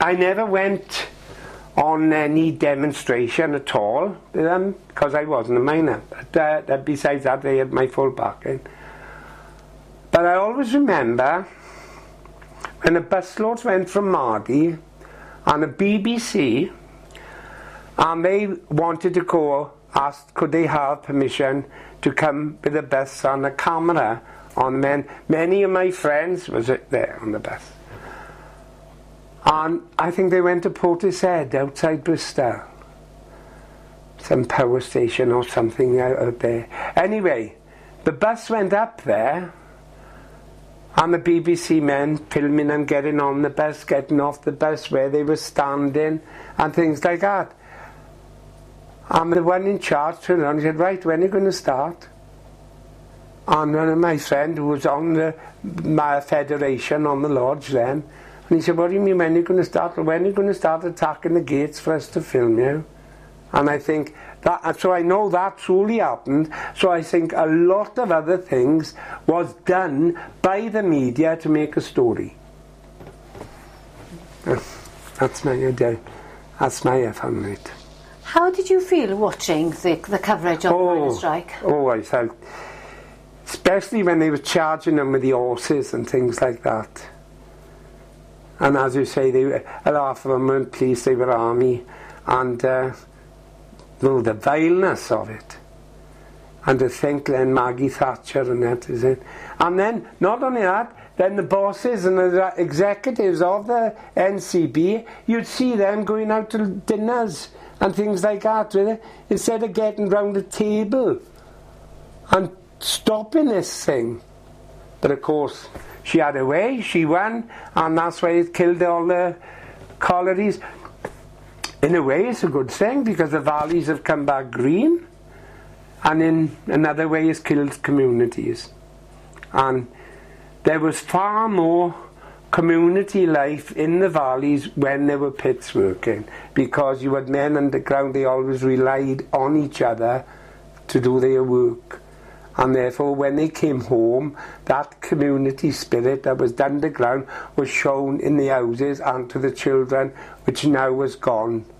I never went on any demonstration at all with them because I wasn't a minor. But besides that, they had my full backing. But I always remember when the busloads went from Mardy and the BBC, and they wanted to go, asked could they have permission to come with the bus on a camera on men. Many of my friends was there on the bus. And I think they went to Portishead outside Bristol. Some power station or something out there. Anyway, the bus went up there and the BBC men filming them getting on the bus, getting off the bus, where they were standing and things like that. And the one in charge turned around and said, right, when are you going to start? And one of my friends who was on my federation on the lodge then, and he said, what do you mean when are you going to start? When are you going to start attacking the gates for us to film you? And I think that, so I know that truly happened. So I think a lot of other things was done by the media to make a story. That's my idea. That's my family. How did you feel watching the coverage of the miners' strike? Oh, I felt, especially when they were charging them with the horses and things like that. And as you say, a lot of them weren't police, they were army. And the vileness of it. And to think then Maggie Thatcher and that is it. And then, not only that, then the bosses and the executives of the NCB, you'd see them going out to dinners and things like that with it, instead of getting round the table and stopping this thing. But of course, she had her way, she won, and that's why it killed all the collieries. In a way, it's a good thing, because the valleys have come back green, and in another way, it's killed communities. And there was far more community life in the valleys when there were pits working, because you had men underground, they always relied on each other to do their work. And therefore, when they came home, that community spirit that was underground was shown in the houses and to the children, which now was gone.